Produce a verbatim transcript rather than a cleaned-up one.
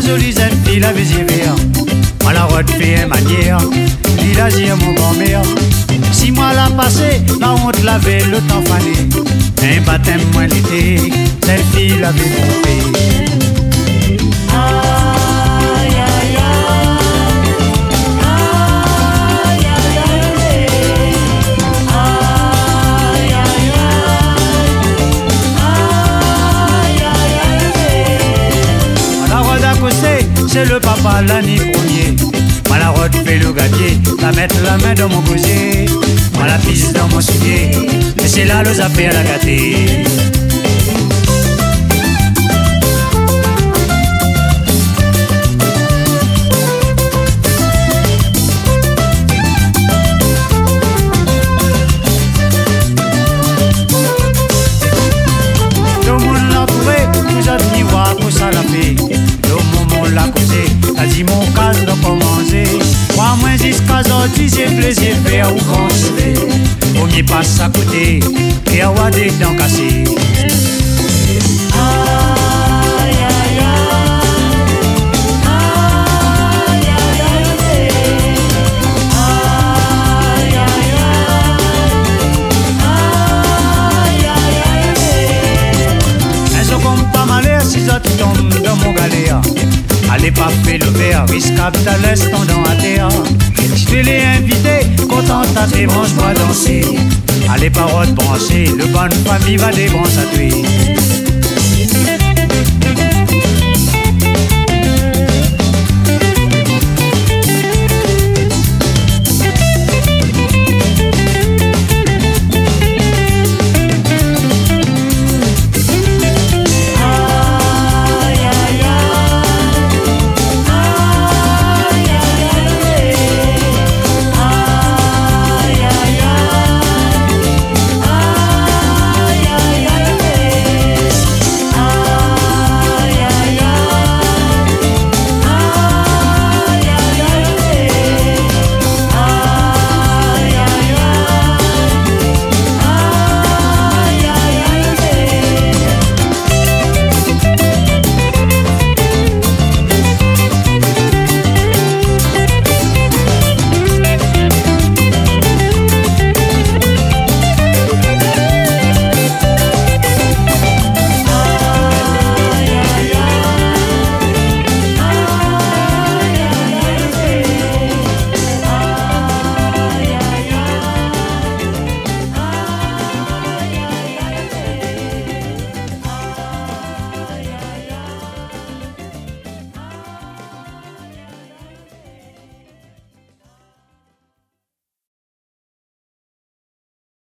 jolie jeune fille la visière. Moi la route fait manière, il a dit à mon grand-mère. Si moi la passé, la honte l'avait le temps fané. Un baptême moins l'été, cette fille l'avait trompé. Aïe aïe aïe, aïe aïe aïe, aïe aïe aïe, aïe aïe aïe. La route à côté, c'est le papa l'année premier. Moi la route fait le gâtier, la mettre la main dans mon gosier. Moi la pisse dans mon soulier, et c'est là le zappé à la gâter. Tout le monde l'a trouvé, vous avez dit voir pour ça la fait. Le moment l'a causé, t'as dit mon cas de commencer. Moi moins jusqu'à aujourd'hui, c'est plaisir faire ou conseiller. On y passe à côté, et avoir des dents cassées. Aïe aïe aïe, aïe aïe aïe, aïe aïe aïe, aïe aïe. Elles ont comme pas malheur si ça tombe dans mon galère. Allez pas faire le verre, risquable ta laisse ton dans la terre. Je te l'ai invité, content à tes branches, moi danser. Allez pas de brancher, le bonne famille va des branches à tuer.